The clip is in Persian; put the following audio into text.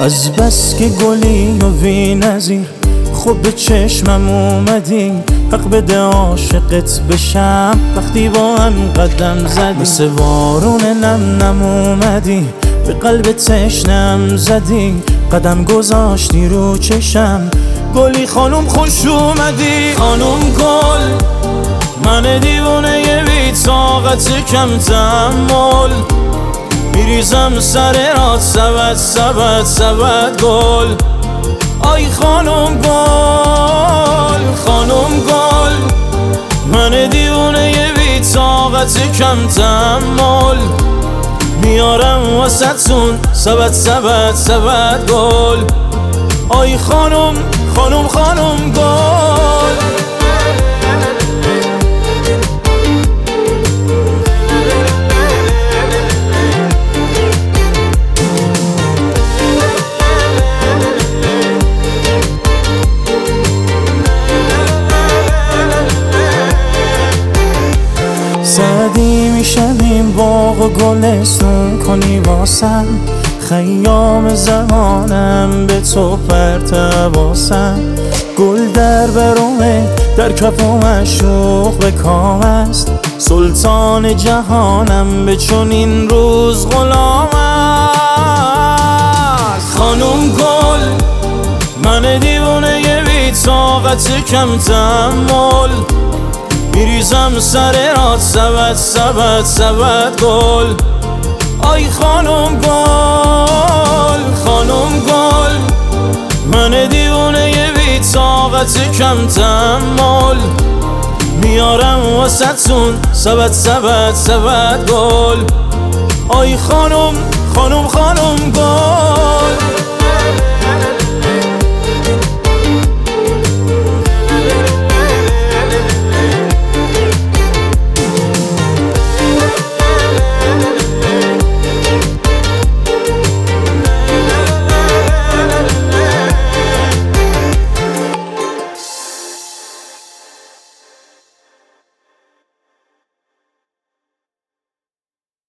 از بس که گلی و بی نظیر خوب به چشمم اومدی، حق بده عاشقت بشم وقتی با هم قدم زدی. مثل بارون نم نم اومدی به قلب تشنم زدی، قدم گذاشتی رو چشم گلی خانم خوش اومدی. خانم گل من دیوونه بی طاقت کم تحمل، میریزم سر رات سبد سبد سبد گل. آی خانم گل خانم گل من دیوونه بی طاقت کم تحمل، میارم واسه‌تون سبد سبد سبد گل. آی خانم خانم خانم گل. سعدی میشویم باغ و گلستون کنی واسم، خیام زمانم به تو پرتواسم. گل در برومه در کف و مشوق به کام است، سلطان جهانم به چنین روز غلام است. خانم گل من دیوونه بی طاقت کم تحمل، میریزم سر رات سبد سبد سبد گل. آی خانم گل خانم گل من دیوونه بی طاقت کم تحمل، میارم واسه‌تون سبد سبد سبد گل. آی خانم خانم خانم گل.